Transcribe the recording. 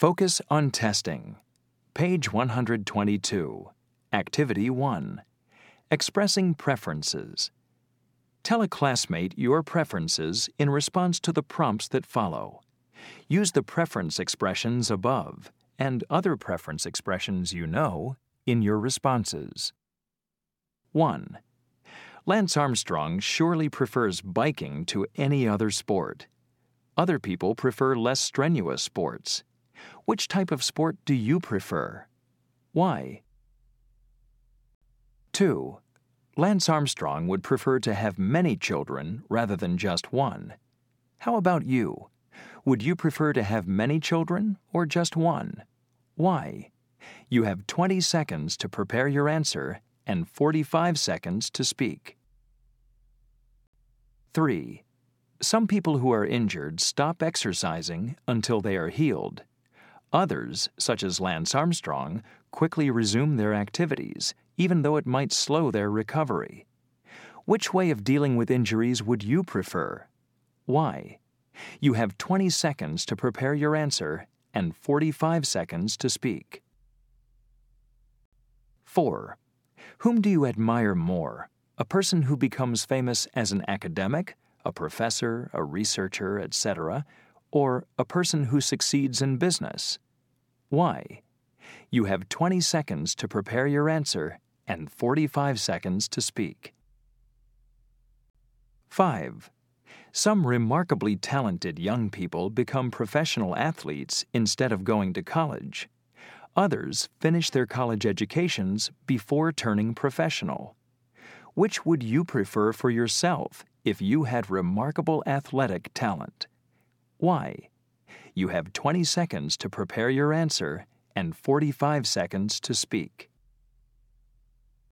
Focus on testing. Page 122. Activity 1. Expressing preferences. Tell a classmate your preferences in response to the prompts that follow. Use the preference expressions above and other preference expressions you know in your responses. 1. Lance Armstrong surely prefers biking to any other sport. Other people prefer less strenuous sports. Which type of sport do you prefer? Why? 2. Lance Armstrong would prefer to have many children rather than just one. How about you? Would you prefer to have many children or just one? Why? You have 20 seconds to prepare your answer and 45 seconds to speak. 3. Some people who are injured stop exercising until they are healed. Others, such as Lance Armstrong, quickly resume their activities, even though it might slow their recovery. Which way of dealing with injuries would you prefer? Why? You have 20 seconds to prepare your answer and 45 seconds to speak. 4. Whom do you admire more? A person who becomes famous as an academic, a professor, a researcher, etc., or a person who succeeds in business? Why? You have 20 seconds to prepare your answer and 45 seconds to speak. 5. Some remarkably talented young people become professional athletes instead of going to college. Others finish their college educations before turning professional. Which would you prefer for yourself if you had remarkable athletic talent? Why? You have 20 seconds to prepare your answer and 45 seconds to speak.